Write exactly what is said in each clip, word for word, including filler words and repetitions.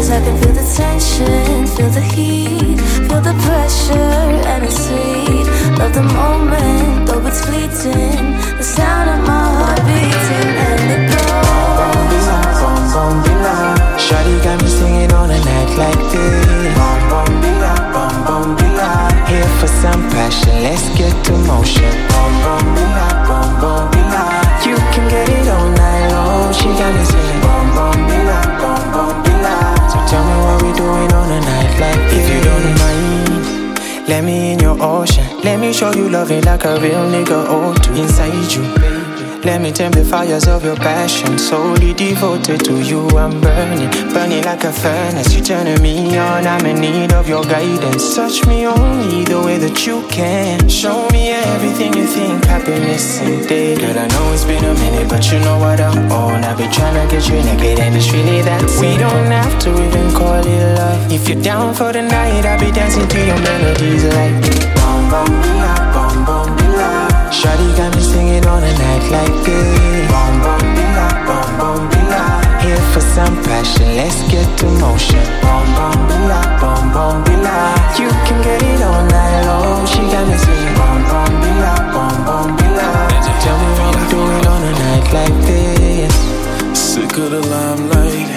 Cause I can feel the tension, feel the heat, feel the pressure, and it's sweet. Love the moment, though it's fleeting. The sound of my heart beating, and it goes. Bom bom bila, shawty got me singing on a night like this. Bom bom bila, bom bom bila. Here for some passion, let's get to motion. Bom bom bila, bom bom bila. You can get it all night long. She got me singing bom bom bila, bom bom bila. So tell me what we doing on a night like this. If you don't mind, let me in your ocean. Let me show you love it like a real nigga ought to. Inside you, let me tame the fires of your passion. Solely devoted to you, I'm burning, burning like a furnace. You turning me on, I'm in need of your guidance. Touch me only the way that you can. Show me everything you think happiness and day. Girl, I know it's been a minute, but you know what I'm on. I've been trying to get you naked and it's really that simple. We don't have to even call it love. If you're down for the night, I'll be dancing to your melodies like bom bom bila, bom bom bila. Shawty got me singing on a night like this. Bom bom bila, bom bom bila. Here for some passion, let's get to motion. Bom bom bila, bom bom bila. You can get it all night long. She got me singing bom bom bila, bom bom bila. Tell me what I'm doing on a night like this. Sick of the limelight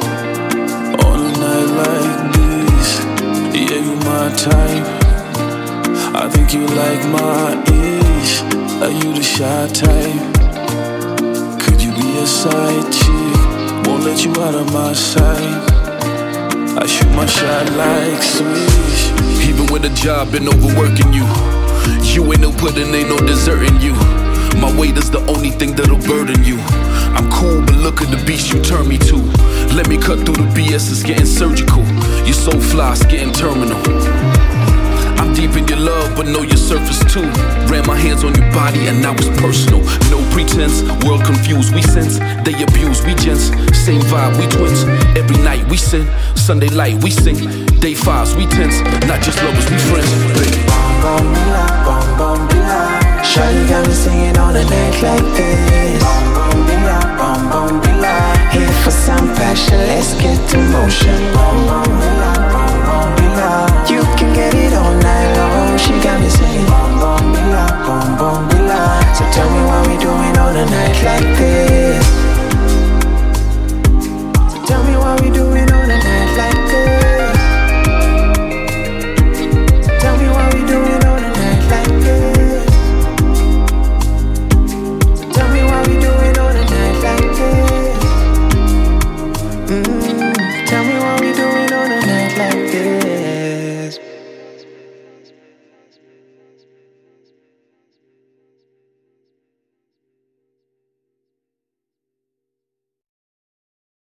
on a night like this. Yeah, you my type. I think you like my ish. Are you the shy type? Could you be a side chick? Won't let you out of my sight. I shoot my shot like swish. Even with a job, been overworking you. You ain't no pudding, ain't no deserting you. My weight is the only thing that'll burden you. I'm cool, but look at the beast you turn me to. Let me cut through the B S, it's getting surgical. You're so fly, it's getting terminal. I'm deep in your love, but know your surface too. Ran my hands on your body and now it's personal. No pretense, world confused, we sense. They abuse, we gents. Same vibe, we twins. Every night we sin, Sunday light we sing. Day fives, we tense. Not just lovers, we friends. Baby. Bom bom bila, bom bom bila. Shawty got me singing on a night like this. Bom bom bila, bom bom bila. Here for some passion, let's get to motion. Bom bom